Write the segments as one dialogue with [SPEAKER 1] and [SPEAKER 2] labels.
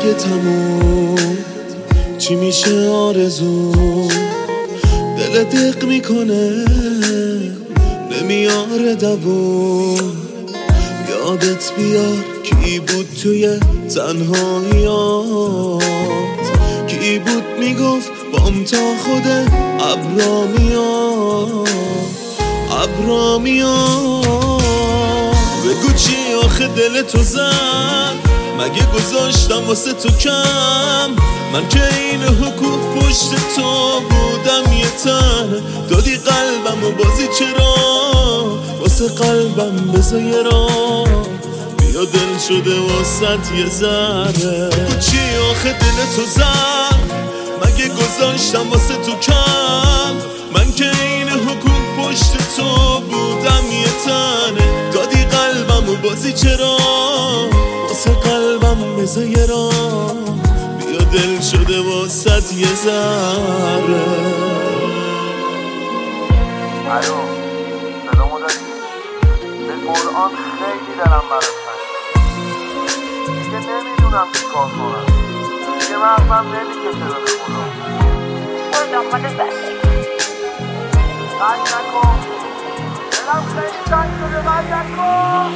[SPEAKER 1] میشه تموم؟ چی میشه آرزو؟ دل دق میکنه نمیاره دووم. یادت بیار کی بود توی تنهاییات، کی بود میگفت بام تا خود ابرا میاد، ابرا میاد. بگو چی آخه دل تو زد؟ مگه گذاشتم واسه تو کم؟ من که این حقوق پشت تو بودم یه تن، دادی قلبم و بازی چرا واسه قلبم بذار یه راه، بیا دل شده واسط یه ذره. بگو چی آخه دل تو زد؟ مگه گذاشتم واسه تو کم؟ من که این حقوق پشت تو بودم یه تنه، دادی قلبم و بازی چرا واسه قلبم بذار یه راه، بیا دل شده واسط یه ذره.
[SPEAKER 2] الو سلامو داری؟ به قرآن خیلی دلم برات تنگه، دیگه نمیدونم چی کار کنم، دیگه مغزم نمیکشه به خدا.
[SPEAKER 3] برو دنبال زندگی.
[SPEAKER 2] تنگ نکن، دلم خیلی تنگ شده، بند نکن.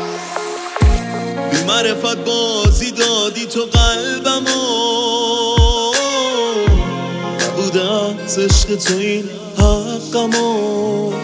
[SPEAKER 1] بی معرفت بازی دادی تو قلبمو، نبوده از عشق تو این حقمو.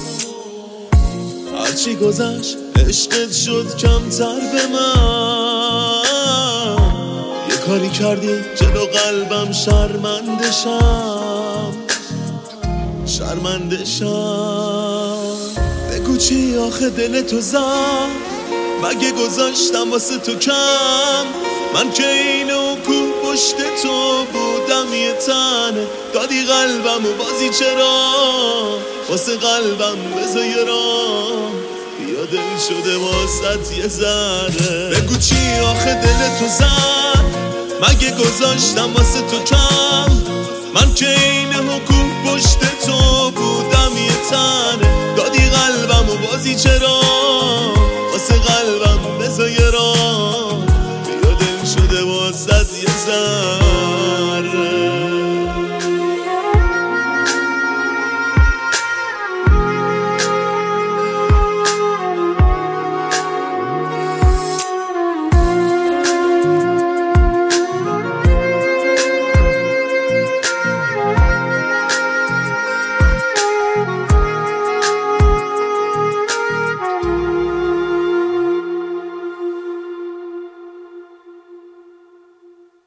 [SPEAKER 1] هرچی گذشت عشقت شد کمتر به من، یه کاری کردی جلو قلبم شرمنده شم، شرمنده شم. بگو چی آخه دل تو زد؟ مگه گذاشتم واسه تو کم؟ من که این حقوق پشت تو بودم یه تنه، دادی قلبم و بازی چرا واسه قلبم بذار یه راه، بیا دل شده واسط یه ذره. بگو چی آخه دل تو زد؟ مگه گذاشتم واسه تو کم؟ من که این حقوق پشت تو بودم یه تنه، دادی قلبم و بازی چرا